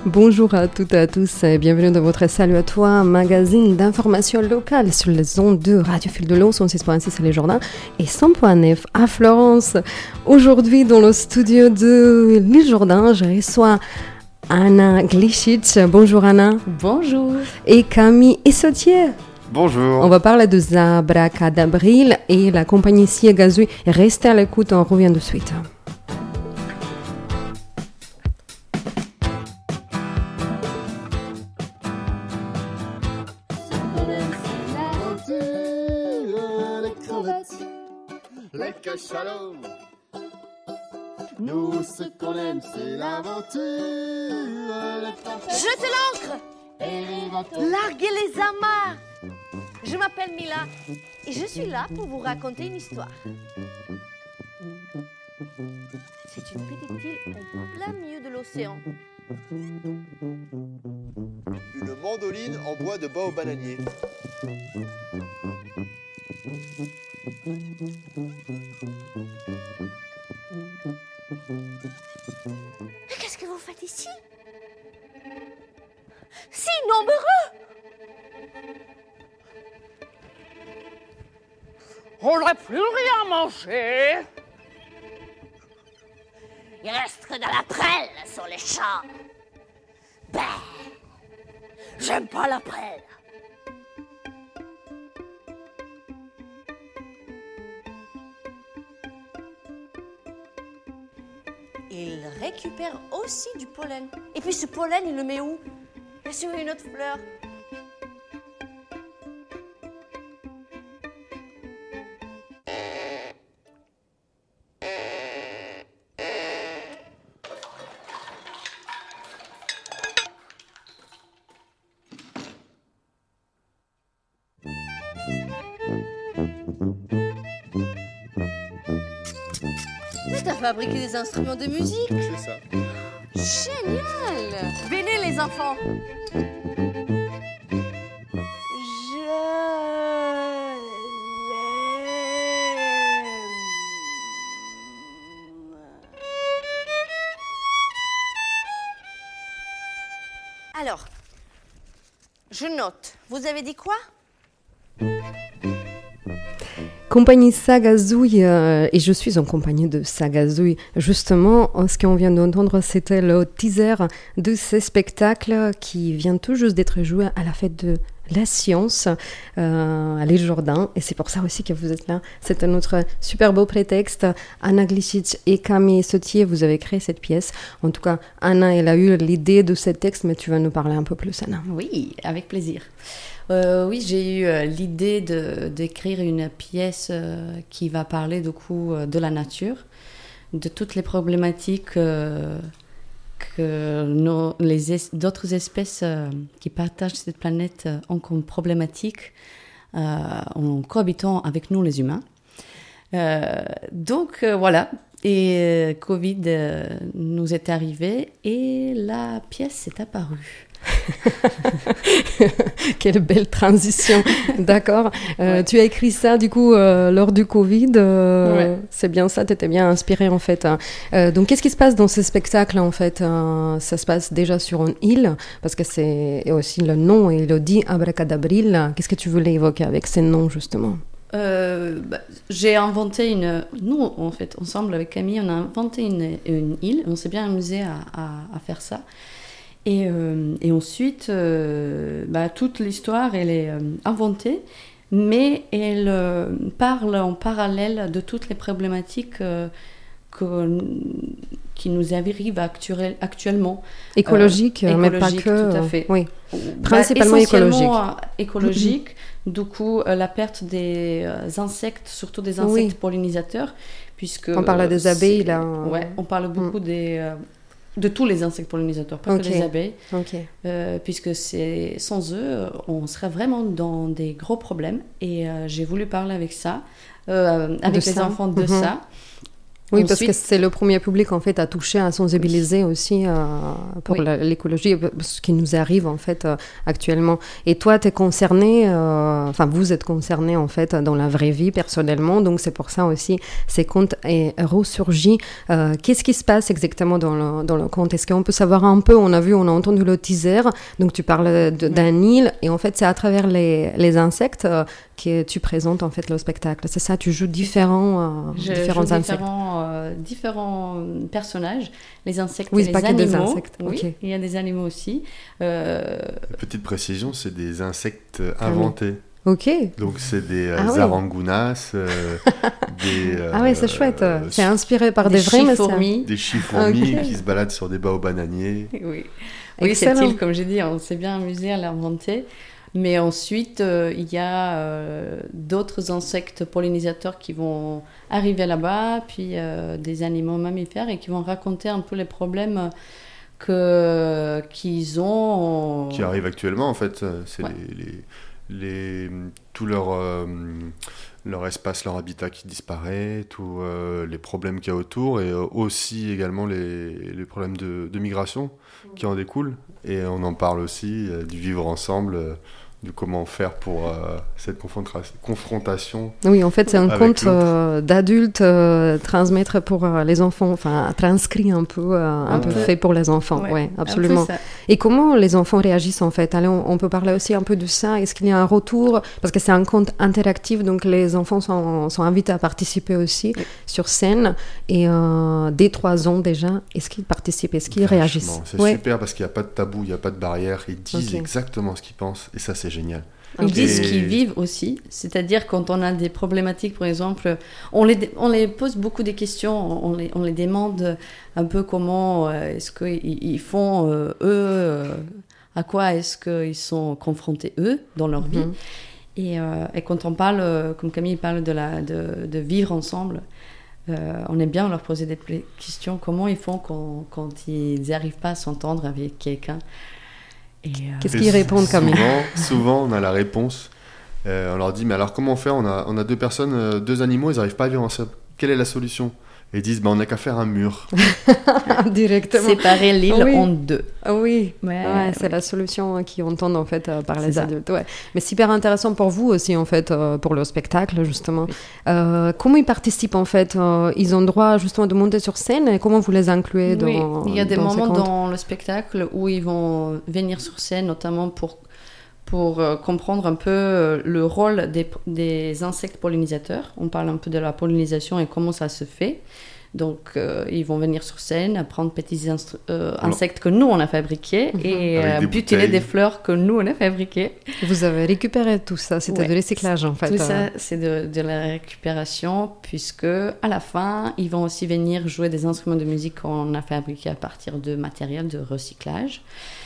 Bonjour à toutes et à tous et bienvenue dans votre Salut à toi, magazine d'information locale sur les ondes de Radio Fil de l'Eau, 106.6 à Les Jordans et 100.9 à Florence. Aujourd'hui, dans le studio de l'Île Jourdain, je reçois Anna Glicic. Bonjour Anna. Bonjour. Et Camille Essautier. Bonjour. On va parler de Abracadabril et la compagnie Siegazui. Restez à l'écoute, on revient de suite. Les cachalots. Nous, ce qu'on aime, c'est l'aventure. Jetez l'ancre Larguez les amarres. Je m'appelle Mila et je suis là pour vous raconter une histoire. C'est une petite île en plein milieu de l'océan. Une mandoline en bois de bois au bananier. Mais qu'est-ce que vous faites ici? Si nombreux! On n'a plus rien à manger. Il reste que de la prêle sur les champs. Ben, j'aime pas la prêle. Il récupère aussi du pollen. Et puis ce pollen, il le met où? Sur une autre fleur. Mais t'as fabriqué des instruments de musique. C'est ça. Génial! Venez les enfants. Alors, je note. Vous avez dit quoi? Compagnie Sagazouille, et je suis en compagnie de Sagazouille. Justement, ce qu'on vient d'entendre, c'était le teaser de ces spectacles qui vient tout juste d'être joué à la fête de la science à l'Île Jourdain. Et c'est pour ça aussi que vous êtes là. C'est un autre super beau prétexte. Anna Glicic et Camille Essautier, vous avez créé cette pièce. En tout cas, Anna, elle a eu l'idée de ce texte, mais tu vas nous parler un peu plus, Anna. Oui, avec plaisir. Oui, j'ai eu l'idée d'écrire une pièce qui va parler du coup de la nature, de toutes les problématiques que d'autres espèces qui partagent cette planète ont comme problématiques en cohabitant avec nous les humains. Donc voilà, et Covid nous est arrivé et la pièce est apparue. Quelle belle transition, d'accord. Ouais. Tu as écrit ça du coup lors du Covid, Ouais. C'est bien ça, tu étais bien inspirée en fait. Donc qu'est-ce qui se passe dans ce spectacle en fait? Ça se passe déjà sur une île, parce que c'est et aussi le nom, il le dit Abracadabril. Qu'est-ce que tu voulais évoquer avec ces noms justement? J'ai inventé nous en fait, ensemble avec Camille, on a inventé une île, on s'est bien amusé à faire ça. Et ensuite, toute l'histoire, elle est inventée, mais elle parle en parallèle de toutes les problématiques qui nous arrivent actuellement. Écologique, mais pas écologique, que. tout à fait. Oui, principalement essentiellement écologique. Du coup, la perte des insectes, surtout des insectes pollinisateurs, puisque... On parle des abeilles, là. Ouais, on parle beaucoup de tous les insectes pollinisateurs, pas que des abeilles, puisque sans eux, on serait vraiment dans des gros problèmes. Et j'ai voulu parler avec ça, avec les enfants de ça. Oui, parce que c'est le premier public en fait à toucher, à sensibiliser aussi pour l'écologie, ce qui nous arrive en fait actuellement. Et toi, tu es concerné, vous êtes concerné en fait dans la vraie vie personnellement, donc c'est pour ça aussi ces contes est ressurgi. Qu'est-ce qui se passe exactement dans le conte? Est-ce qu'on peut savoir un peu? On a entendu le teaser, donc tu parles d'un île et en fait c'est à travers les insectes que tu présentes en fait le spectacle. C'est ça, tu joues différents insectes. Différents personnages, les insectes et les animaux. Des insectes. Oui, okay. Il y a des animaux aussi. Petite précision, c'est des insectes inventés. Ok. Donc c'est des arangounas, ah ouais, c'est chouette. C'est inspiré par des vrais fourmis. Des chifourmis qui se baladent sur des baobabs bananiers. Oui, cette île, comme j'ai dit, on s'est bien amusé à l'inventer. Mais ensuite, il y a d'autres insectes pollinisateurs qui vont arriver là-bas, puis des animaux mammifères et qui vont raconter un peu les problèmes qu'ils ont. Qui arrivent actuellement, en fait. C'est tout leur espace, leur habitat qui disparaît, tous les problèmes qu'il y a autour et aussi également les problèmes de migration qui en découlent. Et on en parle aussi du vivre ensemble. De comment faire pour cette confrontation. Oui, en fait, c'est un conte d'adultes transmettre pour les enfants, transcrit un peu fait pour les enfants. Oui, absolument. Et comment les enfants réagissent en fait? Allez, on peut parler aussi un peu de ça. Est-ce qu'il y a un retour? Parce que c'est un conte interactif, donc les enfants sont invités à participer aussi sur scène. Et dès 3 ans déjà, est-ce qu'ils participent? Est-ce qu'ils réagissent? C'est super parce qu'il n'y a pas de tabou, il n'y a pas de barrière. Ils disent exactement ce qu'ils pensent et ça, c'est génial. Ils disent ce qu'ils vivent aussi, c'est-à-dire quand on a des problématiques, par exemple, on les pose beaucoup des questions, on les demande un peu comment est-ce qu'ils font eux, à quoi est-ce qu'ils sont confrontés eux dans leur vie. Et quand on parle, comme Camille parle de vivre ensemble, on aime bien leur poser des questions, comment ils font quand ils n'arrivent pas à s'entendre avec quelqu'un. Qu'est-ce qu'ils répondent comme souvent, on a la réponse. On leur dit, mais alors comment on fait? On a 2 personnes, 2 animaux, ils n'arrivent pas à vivre ensemble. Quelle est la solution? Et ils disent, on n'a qu'à faire un mur. Directement. Séparer l'île en 2. Oui, c'est la solution qu'ils entendent en fait par les adultes. Ouais. Mais super intéressant pour vous aussi en fait, pour le spectacle justement. Comment ils participent en fait? Ils ont droit justement de monter sur scène et comment vous les incluez dans il y a des moments dans le spectacle où ils vont venir sur scène notamment pour comprendre un peu le rôle des insectes pollinisateurs. On parle un peu de la pollinisation et comment ça se fait. Donc, ils vont venir sur scène, apprendre petits insectes que nous, on a fabriqués et butiner des fleurs que nous, on a fabriquées. Vous avez récupéré tout ça, c'était de recyclage en fait. Tout ça, c'est de la récupération, puisque à la fin, ils vont aussi venir jouer des instruments de musique qu'on a fabriqués à partir de matériel de recyclage.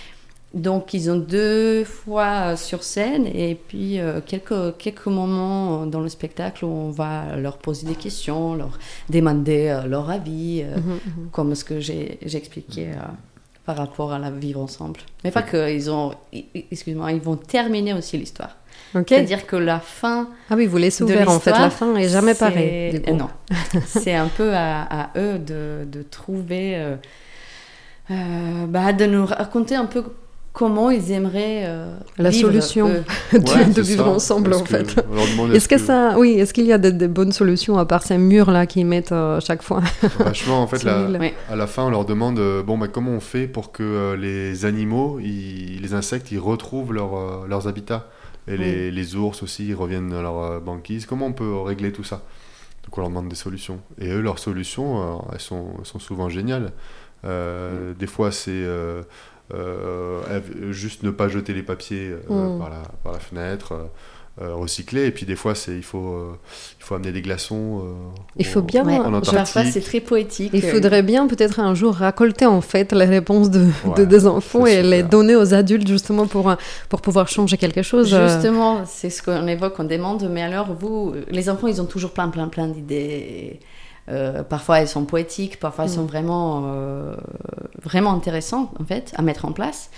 Donc, ils ont 2 fois sur scène et puis quelques moments dans le spectacle où on va leur poser des questions, leur demander leur avis, comme ce que j'ai expliqué par rapport à la vivre ensemble. Mais pas que, ils vont terminer aussi l'histoire. Okay. C'est-à-dire que la fin. Ah oui, vous laissez ouvert en fait, la fin n'est jamais pareille. Non, c'est un peu à eux de trouver, de nous raconter un peu comment ils aimeraient la vivre, solution de vivre ensemble en fait. Est-ce qu'il y a des bonnes solutions à part ces murs là qu'ils mettent chaque fois? Vachement en fait à la fin on leur demande comment on fait pour que les animaux, les insectes, ils retrouvent leurs habitats et les ours aussi ils reviennent dans leur banquise. Comment on peut régler tout ça? Donc on leur demande des solutions et eux leurs solutions elles sont souvent géniales. Des fois c'est juste ne pas jeter les papiers par la fenêtre, recycler, et puis des fois il faut amener des glaçons il faut bien parfois c'est très poétique. Il faudrait bien peut-être un jour récolter en fait les réponses des enfants et les donner aux adultes justement pour pouvoir changer quelque chose. Justement, c'est ce qu'on évoque, on demande, mais alors vous, les enfants ils ont toujours plein d'idées. Parfois elles sont poétiques, parfois elles sont vraiment intéressantes en fait à mettre en place.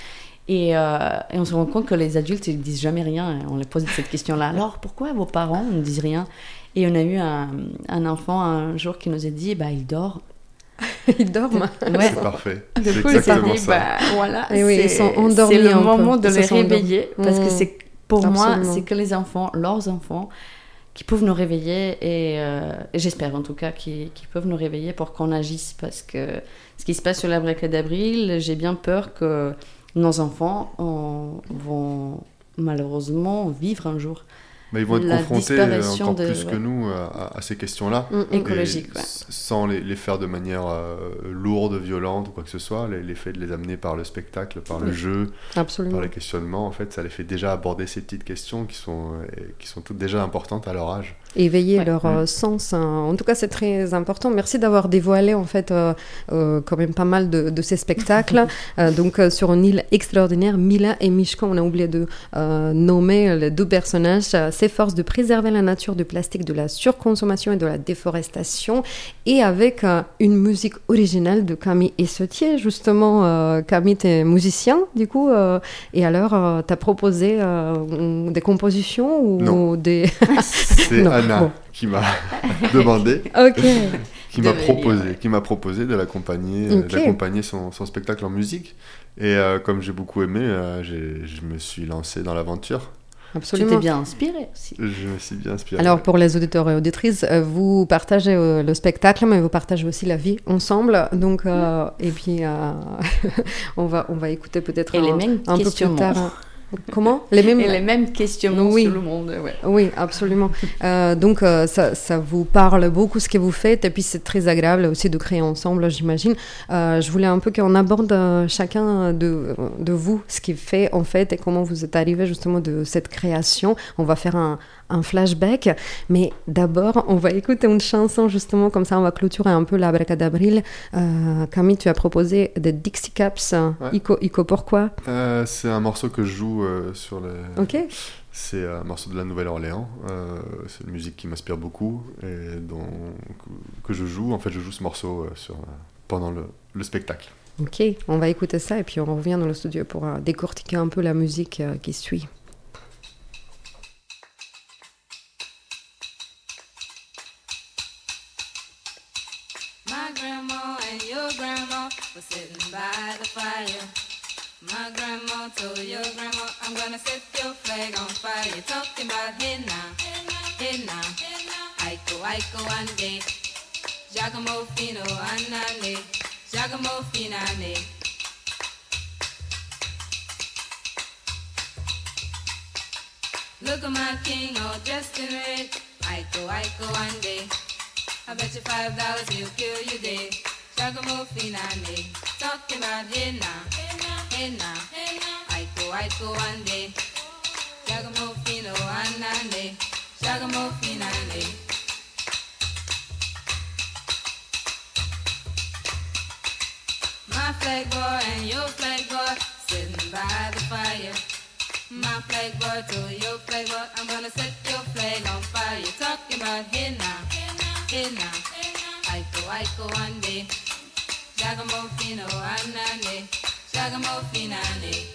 Et on se rend compte que les adultes, ils disent jamais rien. On les pose cette question-là. Alors, pourquoi vos parents ne disent rien? Et on a eu un enfant un jour qui nous a dit, il dort. Ils dorment. Ouais. C'est parfait. Du coup, c'est exactement ça. Voilà, ils sont endormis. C'est le moment de les réveiller. Parce que pour Absolument. moi, c'est que les enfants, leurs enfants, qui peuvent nous réveiller. Et j'espère en tout cas qu'ils peuvent nous réveiller pour qu'on agisse. Parce que ce qui se passe sur l'Abracadabril, j'ai bien peur que nos enfants vont malheureusement vivre un jour. Mais ils vont être confrontés encore plus que nous à ces questions-là. Écologiques, sans les faire de manière lourde, violente ou quoi que ce soit. Les faits de les amener par le spectacle, par le jeu, Absolument. par les questionnements, en fait, ça les fait déjà aborder ces petites questions qui sont toutes déjà importantes à leur âge. Éveiller leur sens. En tout cas, c'est très important. Merci d'avoir dévoilé en fait quand même pas mal de ces spectacles. Donc sur une île extraordinaire, Mila et Mishka, on a oublié de nommer les deux personnages, s'efforcent de préserver la nature du plastique, de la surconsommation et de la déforestation, et avec une musique originale de Camille Essetier. Justement, Camille, t'es musicien du coup, et alors t'as proposé des compositions ou des... C'est Anna qui m'a demandé, qui m'a proposé de l'accompagner son spectacle en musique. Et comme j'ai beaucoup aimé, je me suis lancé dans l'aventure. Absolument. Tu t'es bien inspiré aussi. Je me suis bien inspiré. Alors pour les auditeurs et auditrices, vous partagez le spectacle, mais vous partagez aussi la vie ensemble. Donc et puis on va écouter peut-être un peu plus tard. Comment? Les mêmes questionnements sur le monde. Ouais. Oui, absolument. Donc, ça vous parle beaucoup ce que vous faites, et puis c'est très agréable aussi de créer ensemble, j'imagine. Je voulais un peu qu'on aborde chacun de vous ce qu'il fait en fait et comment vous êtes arrivé justement de cette création. On va faire un flashback, mais d'abord on va écouter une chanson justement, comme ça on va clôturer un peu l'Abracadabril. Camille, tu as proposé des Dixie Caps. Ico, pourquoi? C'est un morceau que je joue sur le... Ok. C'est un morceau de la Nouvelle-Orléans. C'est une musique qui m'inspire beaucoup et que je joue. En fait, je joue ce morceau pendant le spectacle. Ok, on va écouter ça et puis on revient dans le studio pour décortiquer un peu la musique qui suit. Sitting by the fire. My grandma told your grandma, I'm gonna set your flag on fire. You're talking about hey now, hey now, Aiko ande, Giacomo Fino anane, Giacomo Finane. Look at my king all dressed in red, Aiko ande. I bet you $5 he'll kill you dead. Giacomo Finane, talking about hey now, hey now, Aiko ande, Giacomo Fino anane, Giacomo Finane. My flag boy and your flag boy sitting by the fire. My flag boy to your flag boy, I'm gonna set your flag on fire. You're talking about hey now, Aiko ande. Giacomo Fino anane, Giacomo Finane.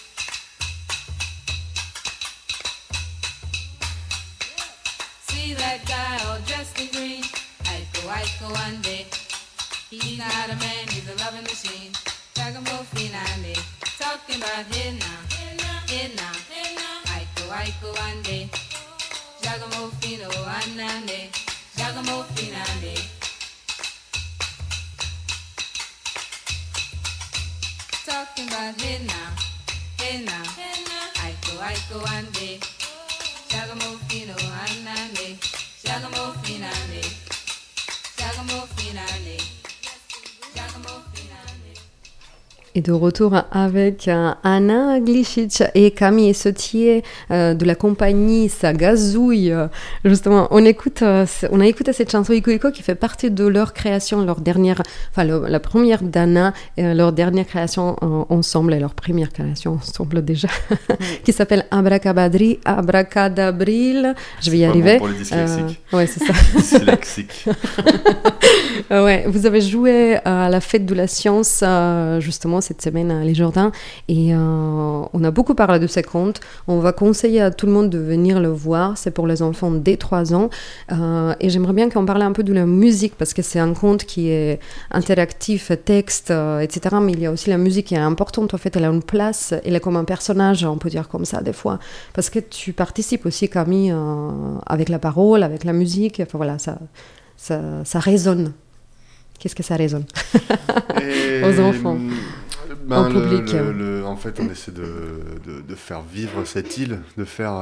See that guy all dressed in green, Aiko ande. He's not a man, he's a loving machine. Giacomo Finane, talking about hey now, Aiko ande. Giacomo Fino anane, Giacomo Finane. Talking about hey now, Aiko ande, Giacomo Fino anane, Giacomo Finane, Giacomo Finane, Giacomo Finane. Et de retour avec Anna Glicic et Camille Essetier de la compagnie Sagazouille. Justement, on a écouté cette chanson Ico qui fait partie de leur création, la première d'Anna, leur dernière création ensemble, et leur première création ensemble déjà, qui s'appelle Abracadabril. Je vais y arriver. Bon pour les dyslexiques. Ouais, c'est ça. Dyslexique. Ouais, vous avez joué à la fête de la science justement cette semaine à Les Jardins et on a beaucoup parlé de ces contes. On va conseiller à tout le monde de venir le voir. C'est pour les enfants dès 3 ans et j'aimerais bien qu'on parle un peu de la musique parce que c'est un conte qui est interactif, texte, etc. Mais il y a aussi la musique qui est importante. En fait, elle a une place. Elle est comme un personnage, on peut dire comme ça des fois, parce que tu participes aussi, Camille, avec la parole, avec la musique. Enfin voilà, ça résonne. Qu'est-ce que ça résonne aux enfants, au public. En fait, on essaie de faire vivre cette île, de faire,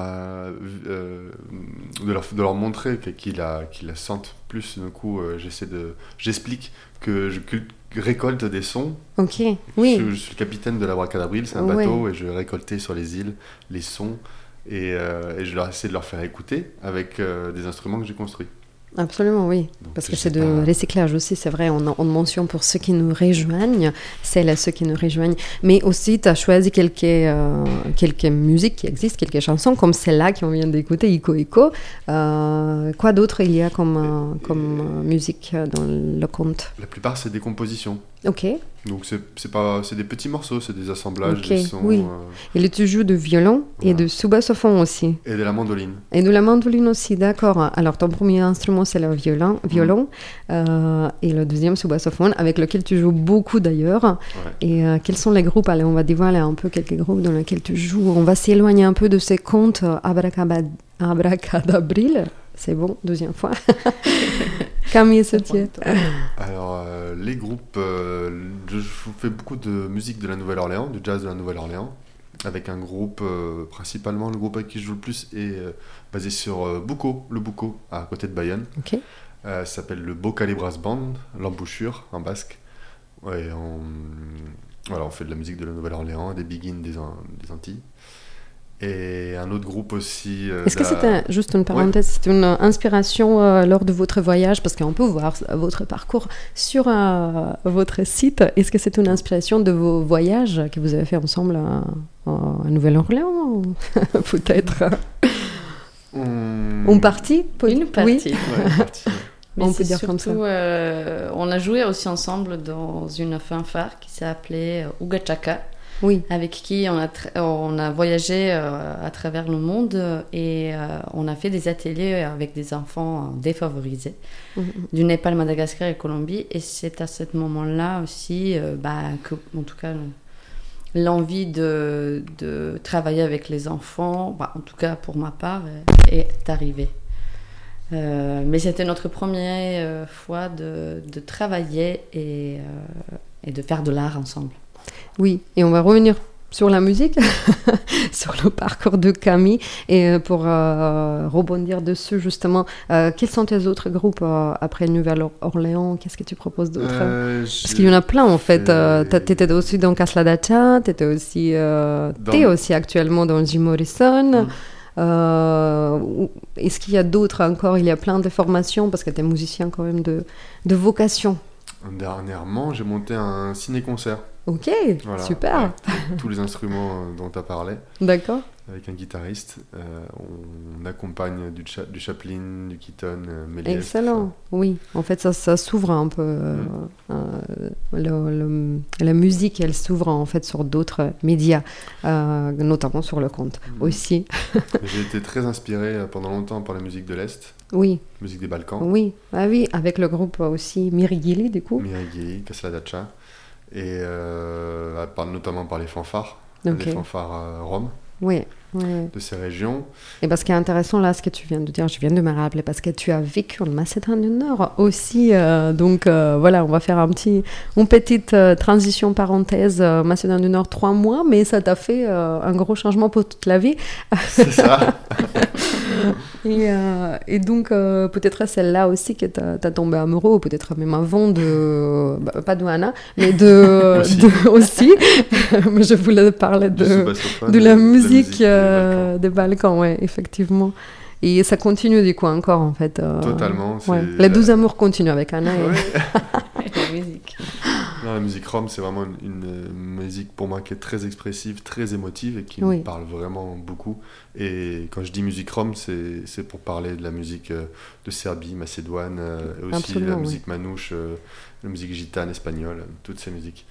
de leur montrer qu'ils la sentent plus. Du coup, j'explique que je récolte des sons. Ok, oui. Je suis le capitaine de l'Abracadabril, c'est un bateau, et je vais récolter sur les îles les sons et je leur essaie de leur faire écouter avec des instruments que j'ai construits. Absolument, oui. Donc, parce que c'est de recyclage aussi, c'est vrai. On mentionne pour ceux qui nous rejoignent, celles et ceux qui nous rejoignent. Mais aussi, tu as choisi quelques musiques qui existent, quelques chansons, comme celle-là qu'on vient d'écouter, Ico Ico. Quoi d'autre il y a comme musique dans le conte ? La plupart, c'est des compositions. Ok. Donc, c'est des petits morceaux, c'est des assemblages, okay, des sons. Oui. Et tu joues de violon et de soubassofon aussi. Et de la mandoline. Et de la mandoline aussi, d'accord. Alors, ton premier instrument, c'est le violon et le deuxième, soubasophone, avec lequel tu joues beaucoup d'ailleurs. Ouais. Et quels sont les groupes ? Allez, on va dévoiler un peu quelques groupes dans lesquels tu joues. On va s'éloigner un peu de ces contes abracadabril. C'est bon, deuxième fois. Camille Sautier. Alors, les groupes, je fais beaucoup de musique de la Nouvelle-Orléans, du jazz de la Nouvelle-Orléans, avec un groupe, principalement le groupe avec qui je joue le plus est basé sur le Boucau, à côté de Bayonne. Ok. Ça s'appelle le Bocale Brass Band, l'embouchure en basque. Ouais, on fait de la musique de la Nouvelle-Orléans, des big-in des Antilles. Et un autre groupe aussi... Est-ce que c'était, juste une parenthèse, c'est une inspiration lors de votre voyage, parce qu'on peut voir votre parcours sur votre site. Est-ce que c'est une inspiration de vos voyages que vous avez fait ensemble à Nouvelle-Orléans peut-être Une partie Une partie. Oui. Ouais, une partie. Mais on peut dire comme ça. On a joué aussi ensemble dans une fanfare qui s'appelait Ugachaka. Oui. Avec qui on a voyagé à travers le monde et on a fait des ateliers avec des enfants défavorisés du Népal, Madagascar et Colombie. Et c'est à ce moment-là aussi que, en tout cas, l'envie de travailler avec les enfants, en tout cas pour ma part, est arrivée. Mais c'était notre première fois de travailler et de faire de l'art ensemble. Oui, et on va revenir sur la musique, sur le parcours de Camille, et pour rebondir dessus justement, quels sont tes autres groupes après Nouvelle-Orléans ? Qu'est-ce que tu proposes d'autre ? Parce qu'il y en a plein en fait. T'étais aussi dans Kasladacha, t'es aussi actuellement dans Jim Morrison. Est-ce qu'il y a d'autres encore ? Il y a plein de formations parce que t'es musicien quand même de vocation. Dernièrement, j'ai monté un ciné-concert. Ok, voilà, super. Avec tous les instruments dont tu as parlé. D'accord. Avec un guitariste. On accompagne du Chaplin, du Keaton, Méliès. Excellent, oui. En fait, ça s'ouvre un peu. La musique, elle s'ouvre en fait sur d'autres médias, notamment sur le conte aussi. J'ai été très inspiré pendant longtemps par la musique de l'Est. Oui. Musique des Balkans. Oui, oui, avec le groupe aussi Mirigili, du coup. Mirigili, Kasladacha. Et notamment par les fanfares, okay. Les fanfares roms. Oui. De ces régions. Et parce qui est intéressant là, ce que tu viens de dire, je viens de me rappeler, parce que tu as vécu en Macédoine du Nord aussi. Donc voilà, on va faire une petite transition parenthèse. Macédoine du Nord, 3 mois, mais ça t'a fait un gros changement pour toute la vie. C'est ça. Et donc, peut-être celle-là aussi que t'as tombé amoureux, ou peut-être même avant pas de Anna, mais aussi. Mais je voulais parler de la musique des Balkans, ouais, effectivement. Et ça continue du coup encore, en fait. Totalement. Les 12 amours continuent avec Anna. Et la musique. Non, Non, la musique rom, c'est vraiment une musique pour moi qui est très expressive, très émotive et qui me parle vraiment beaucoup. Et quand je dis musique rom, c'est pour parler de la musique de Serbie, Macédoine, et aussi Absolument, la musique manouche, la musique gitane, espagnole, toutes ces musiques.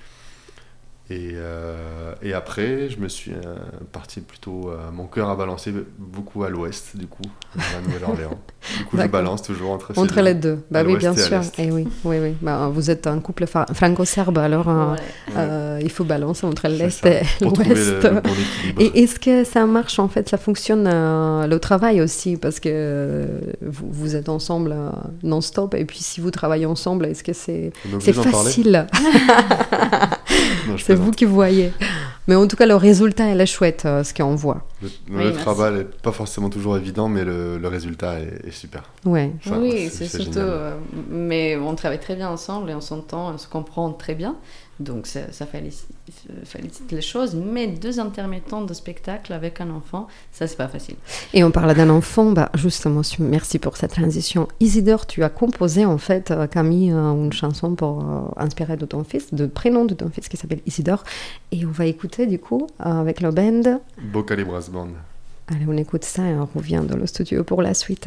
Et après, je me suis parti plutôt... mon cœur a balancé beaucoup à l'ouest, du coup, à la Nouvelle-Orléans. Du coup, je balance toujours entre les deux. Bah oui, bien sûr. Et oui. Bah, vous êtes un couple franco-serbe, alors il faut balancer entre l'est et l'ouest. Et est-ce que ça marche, en fait, ça fonctionne le travail aussi, parce que vous êtes ensemble non-stop, et puis si vous travaillez ensemble, est-ce que c'est facile? Non, c'est vous qui voyez. Mais en tout cas, le résultat, elle est chouette, ce qu'on voit. Le travail n'est pas forcément toujours évident, mais le résultat est super. Ouais. Oui, c'est surtout... mais on travaille très bien ensemble et on s'entend, on se comprend très bien. Donc ça félicite les choses. Mais 2 intermittents de spectacle avec un enfant, ça, c'est pas facile. Et on parle d'un enfant, justement, merci pour cette transition. Isidore, tu as composé, en fait, Camille, une chanson inspirée de ton fils, de prénom de ton fils qui s'appelle Isidore. Et on va écouter, du coup, avec le band... Bocali Brass Band. Allez, on écoute ça et on revient dans le studio pour la suite.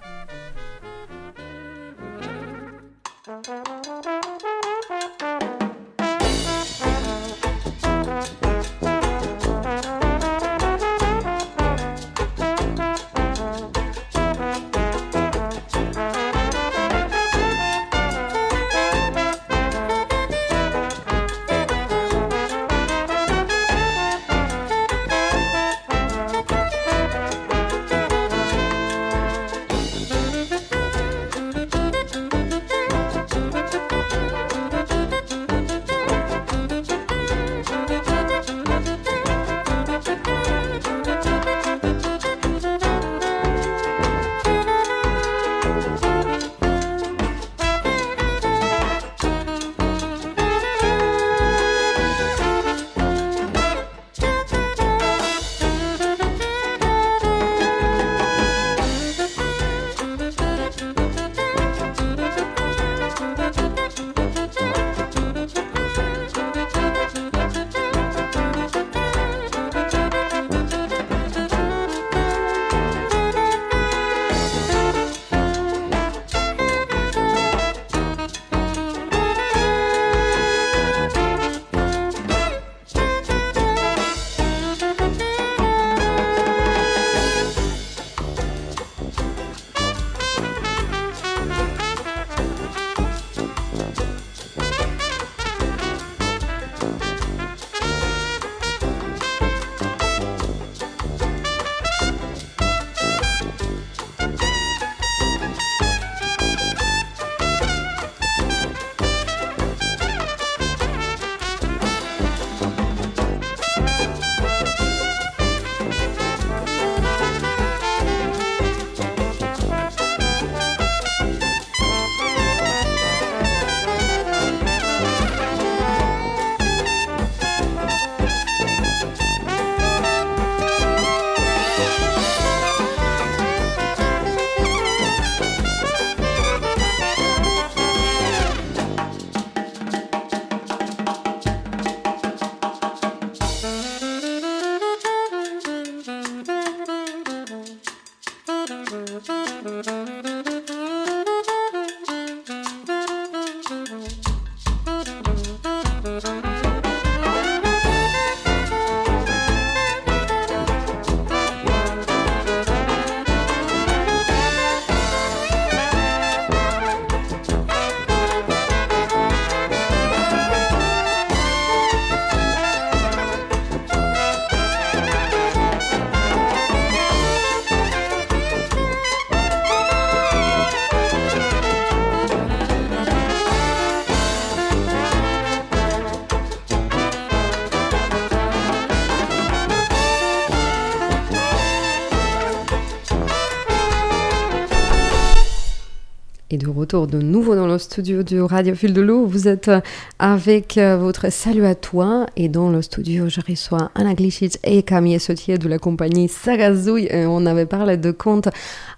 Et de retour de nouveau dans le studio du Radio Fil de l'eau. Vous êtes avec votre Salut à toi. Et dans le studio, je reçois Anna Glicic et Camille Sautier de la compagnie Sagazouille. Et on avait parlé de contes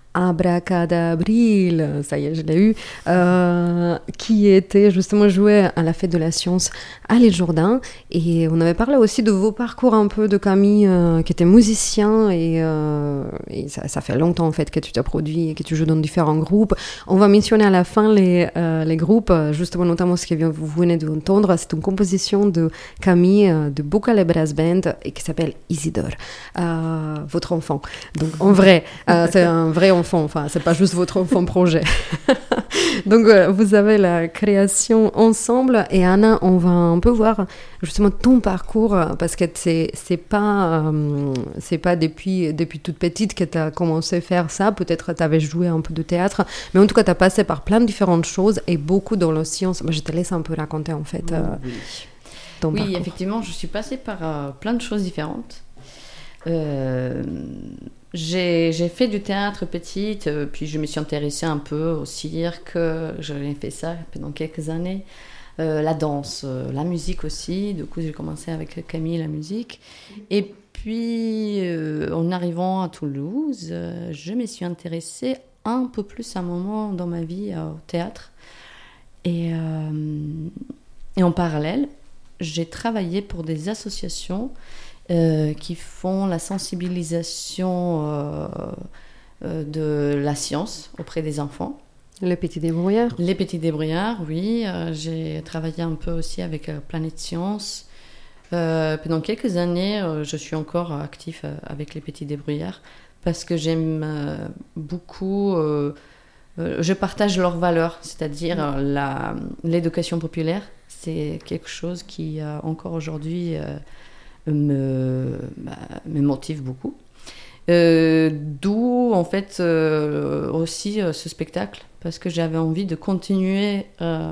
Abracadabril, ça y est, je l'ai eu, qui était justement joué à la Fête de la Science à l'île Jourdain. Et on avait parlé aussi de vos parcours un peu de Camille, qui était musicien, et ça fait longtemps en fait que tu t'as produit et que tu joues dans différents groupes. On va mentionner à la fin les groupes, justement notamment ce que vous venez d'entendre, c'est une composition de Camille de Boucale Brass Band et qui s'appelle Isidore, votre enfant. Donc en vrai, c'est un vrai enfant, enfin c'est pas juste votre enfant projet. Donc vous avez la création ensemble, et Anna, on va un peu voir justement ton parcours, parce que c'est pas depuis toute petite que tu as commencé à faire ça. Peut-être tu avais joué un peu de théâtre, mais en tout cas tu as passé par plein de différentes choses et beaucoup dans la science. Je te laisse un peu raconter en fait ton parcours. Effectivement, je suis passée par plein de choses différentes. J'ai fait du théâtre petite, puis je me suis intéressée un peu au cirque, j'avais fait ça pendant quelques années, la danse, la musique aussi. Du coup j'ai commencé avec Camille la musique, et puis en arrivant à Toulouse, je me suis intéressée un peu plus à un moment dans ma vie au théâtre, et en parallèle j'ai travaillé pour des associations qui font la sensibilisation de la science auprès des enfants. Les petits débrouillards. Les petits débrouillards, oui. J'ai travaillé un peu aussi avec Planète Science. Pendant quelques années, je suis encore active avec les petits débrouillards parce que j'aime beaucoup... je partage leurs valeurs, c'est-à-dire l'éducation populaire. C'est quelque chose qui, encore aujourd'hui... me motive beaucoup. D'où en fait aussi ce spectacle, parce que j'avais envie de continuer,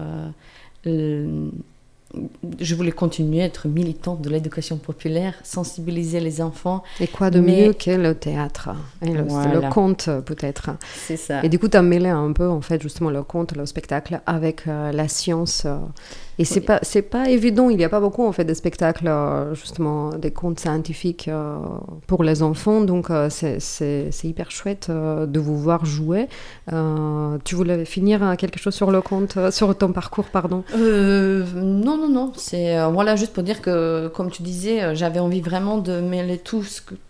je voulais continuer à être militante de l'éducation populaire, sensibiliser les enfants. Et quoi de mieux que le théâtre et le conte peut-être. C'est ça. Et du coup tu as mêlé un peu en fait justement le conte, le spectacle avec la science. Et c'est pas évident, il n'y a pas beaucoup en fait de spectacles, justement des contes scientifiques pour les enfants, donc c'est hyper chouette de vous voir jouer. Tu voulais finir quelque chose sur le conte, sur ton parcours, pardon? Non, c'est voilà, juste pour dire que, comme tu disais, j'avais envie vraiment de mêler tout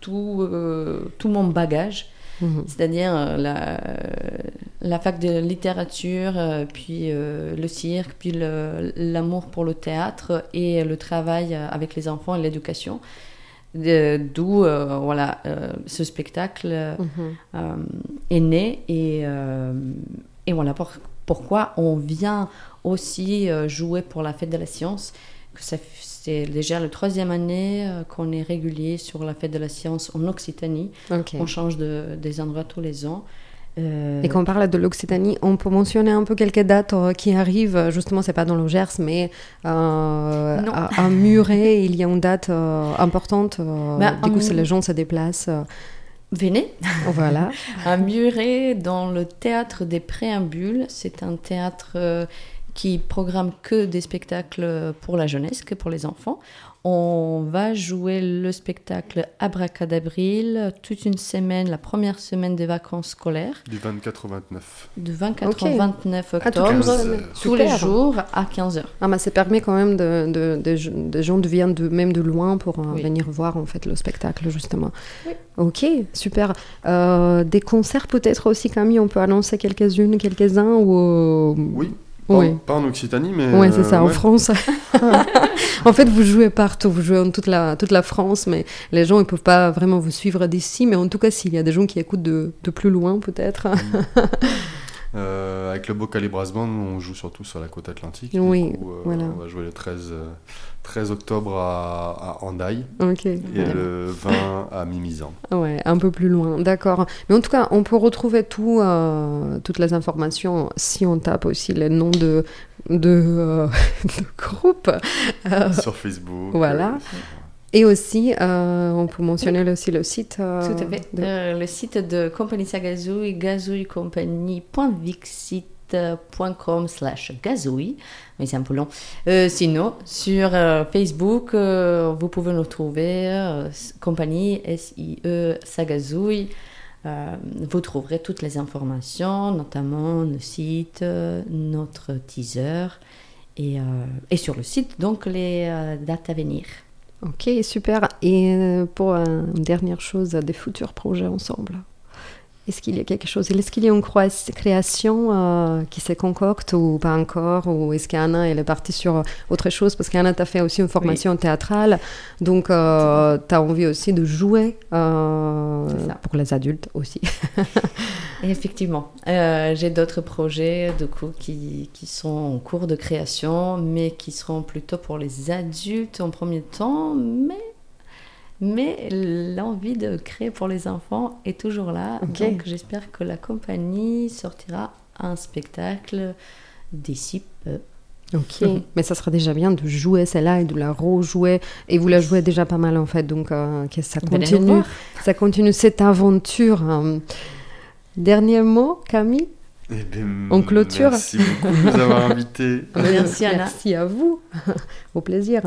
mon bagage. C'est-à-dire la fac de littérature, puis le cirque, puis l'amour pour le théâtre et le travail avec les enfants et l'éducation. D'où ce spectacle est né, et voilà pourquoi on vient aussi jouer pour la Fête de la Science. C'est déjà la 3e année qu'on est régulier sur la Fête de la Science en Occitanie. Okay. On change des endroits tous les ans. Et quand on parle de l'Occitanie, on peut mentionner un peu quelques dates qui arrivent. Justement, c'est pas dans le Gers, mais à Muret, il y a une date importante. Du coup, les gens se déplacent. Venez. Voilà. À Muret, dans le théâtre des Préambules. C'est un théâtre qui programme que des spectacles pour la jeunesse, que pour les enfants. On va jouer le spectacle Abracadabril toute une semaine, la première semaine des vacances scolaires. Du 24 au 29. Du 24 au 29 octobre, tous les jours à 15h. Ah, ça permet quand même des gens viennent même de loin pour venir voir en fait le spectacle, justement. Oui. Ok, super. Des concerts peut-être aussi, Camille, on peut annoncer quelques-uns ou... Oui. Pas en Occitanie, mais... Oui, c'est ça, en France. En fait, vous jouez partout, vous jouez en toute la France, mais les gens ne peuvent pas vraiment vous suivre d'ici, mais en tout cas, s'il y a des gens qui écoutent de plus loin, peut-être. Avec le Boucale Brass Band, on joue surtout sur la côte atlantique. Oui, du coup, voilà. On va jouer le 13 octobre à Hendaye, okay. Et le 20 à Mimizan. Ouais, un peu plus loin, d'accord. Mais en tout cas, on peut retrouver toutes les informations si on tape aussi les noms de groupes. Sur Facebook. Voilà. Et aussi, on peut mentionner aussi le site. Tout à fait. Le site de Compagnie Sagazouille, gazouillecompagnie.vixit.com/gazouille. Mais c'est un peu long. Sinon, sur Facebook, vous pouvez nous trouver Compagnie SIE Sagazouille. Vous trouverez toutes les informations, notamment le site, notre teaser et sur le site, donc les dates à venir. Ok, super. Et pour une dernière chose, des futurs projets ensemble, est-ce qu'il y a quelque chose, est-ce qu'il y a une création qui se concocte ou pas encore, ou est-ce qu'Anna elle est partie sur autre chose, parce qu'Anna t'a fait aussi une formation théâtrale, donc t'as envie aussi de jouer pour les adultes aussi. Et effectivement, j'ai d'autres projets du coup qui sont en cours de création, mais qui seront plutôt pour les adultes en premier temps, mais l'envie de créer pour les enfants est toujours là. Okay. Donc j'espère que la compagnie sortira un spectacle d'ici peu. Ok, mais ça sera déjà bien de jouer celle-là et de la rejouer. Et vous la jouez déjà pas mal en fait, donc que ça continue cette aventure. Dernier mot, Camille? En clôture. Merci beaucoup de nous avoir invités. Merci Anna. Merci à vous. Au plaisir.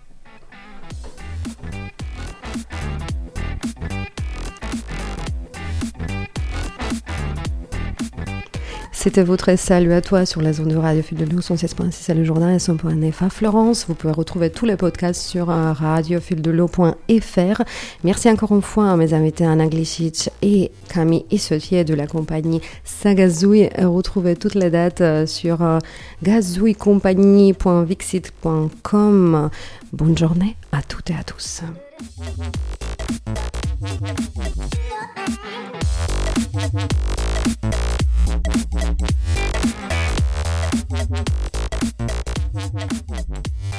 C'était votre salut à toi sur la zone de Radio Fil de l'eau 116.6 à le journal et 100.9 à Florence. Vous pouvez retrouver tous les podcasts sur radiofildelot.fr. Merci encore une fois à mes invités Anna Glicic et Camille Issotier de la compagnie Sagazouille. Retrouvez toutes les dates sur gazouillecompagnie.vixit.com. Bonne journée à toutes et à tous.